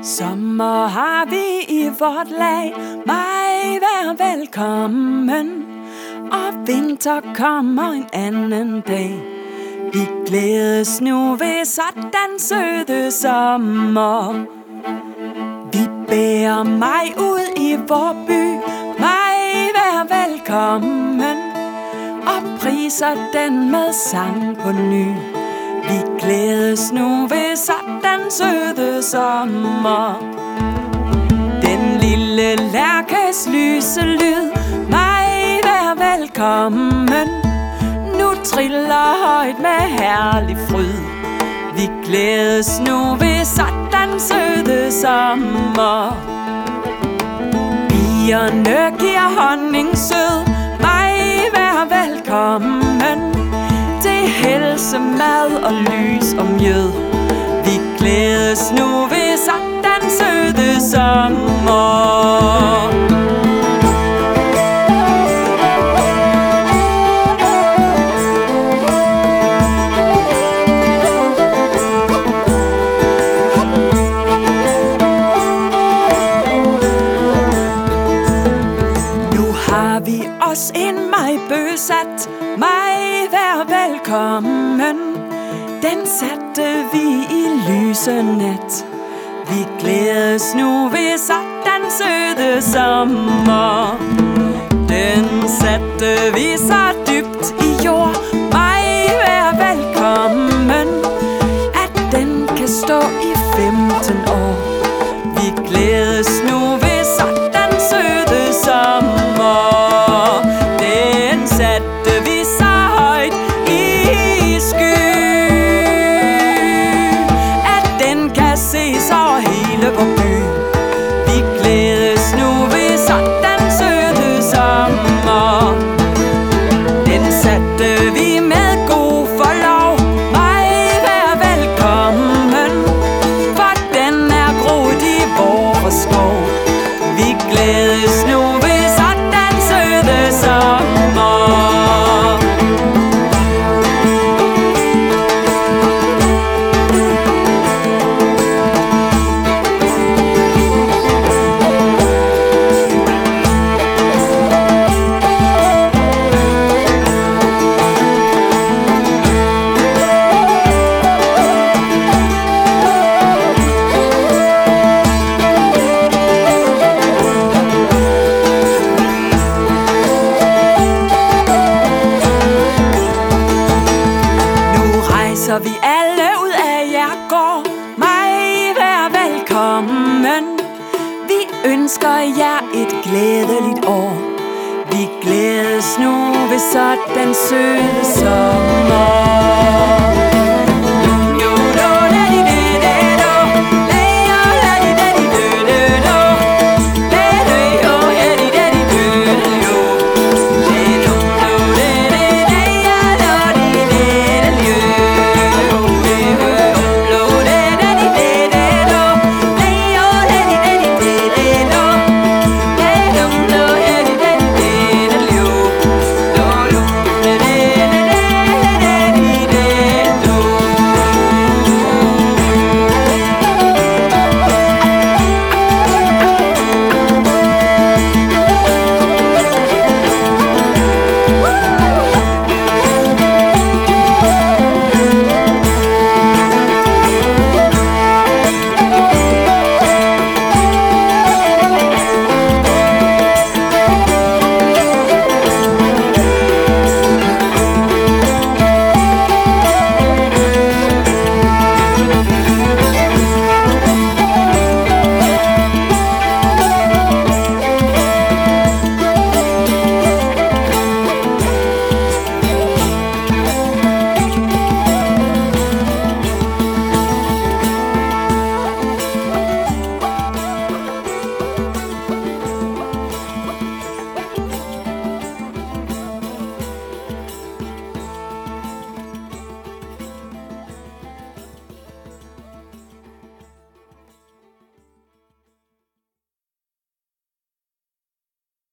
Sommer har vi i vort lag, mig vær velkommen. Og vinter kommer en anden dag. Vi glædes nu ved sådan søde sommer. Vi bærer mig ud i vor by, mig vær velkommen. Og priser den med sang på ny. Vi glædes nu ved sådan søde sommer. Den lille lærkes lyse lyd, mig vær velkommen. Nu triller højt med herlig fryd. Vi glædes nu ved sådan søde sommer. Bierne giver honning sød, mig vær velkommen. Til helse, mad og lys og mjød. Vi glædes nu ved sådan søde sommer. Vi os en majbøsat, mig vær velkommen. Den satte vi i lyse nat. Vi glædes nu ved sådan søde sommer. Den satte vi så dybt i jord, mig vær velkommen. At den kan stå i 15 år. Vi glædes nu ved sådan søde sommer. Så vi alle ud af jer går, mig vær velkommen. Vi ønsker jer et glædeligt år. Vi glædes nu ved sådan søde sommer.